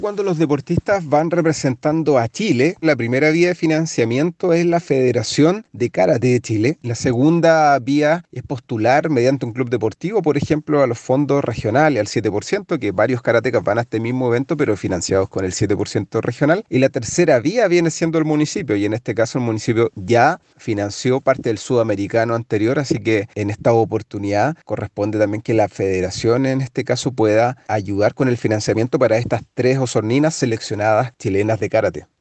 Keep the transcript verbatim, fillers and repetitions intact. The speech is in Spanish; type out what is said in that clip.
Cuando los deportistas van representando a Chile, la primera vía de financiamiento es la Federación de Karate de Chile. La segunda vía es postular mediante un club deportivo, por ejemplo, a los fondos regionales, al siete por ciento, que varios karatecas van a este mismo evento, pero financiados con el siete por ciento regional. Y la tercera vía viene siendo el municipio, y en este caso el municipio ya financió parte del sudamericano anterior, así que en esta oportunidad corresponde también que la federación en este caso pueda ayudar con el financiamiento para estas tres osorninas seleccionadas chilenas de karate.